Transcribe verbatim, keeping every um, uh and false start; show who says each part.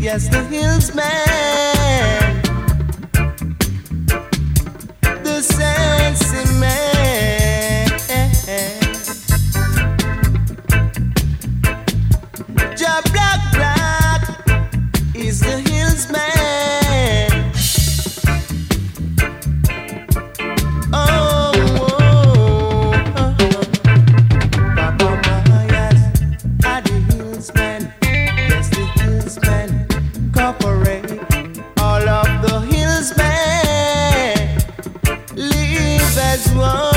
Speaker 1: Yes, the hillsman, the sensei man, Ja Black Black is the hillsman. Oh, oh, oh, Papa Mayas are the hillsman. Yes, the hillsman corporate. All of the hillsmen live as one.